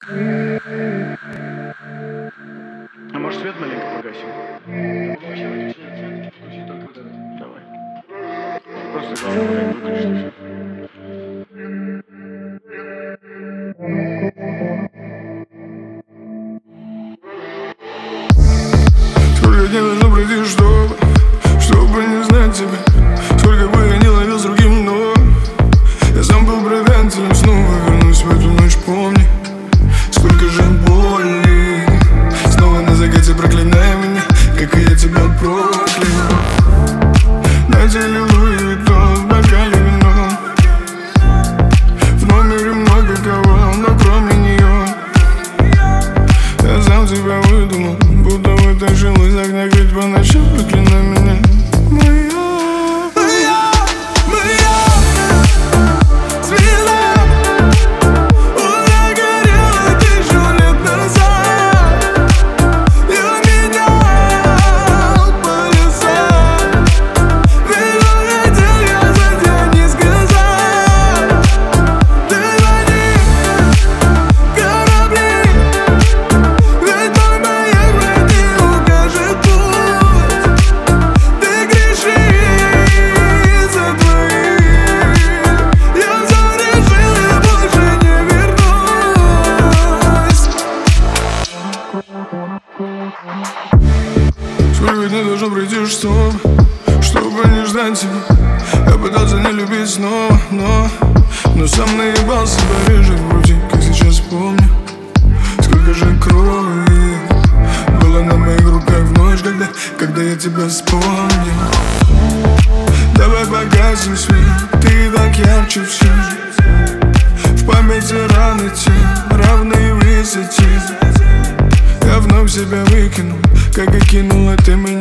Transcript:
А может, свет маленько погасим? Вообще выключи свет, включи только вот этот. Давай. Просто главное выключить и все. Сколько дней должно пройти, чтобы не знать тебя? Сколько бы я не ловил с другим, но я сам был предателем. Снова вернусь в эту ночь, помни, сколько же боли. Снова на закате проклинай меня, как и я тебя проклял. На теле Луи Виттон, в бокале вино. В номере много кого, но кроме нее. Я сам себя выдумал, будто вытащил из огня, ведь по ночам проклинай меня. Сколько дней должно пройти, чтобы не ждать тебя? Я пытался не любить снова, но сам наебался повеже в груди, как сейчас помню. Сколько же крови было на моих руках в ночь, когда я тебя вспомнил. Давай погасим свет, ты так ярче всех. В памяти раны те, равные высоте. Я вновь себя выкинул, как и кинула ты меня.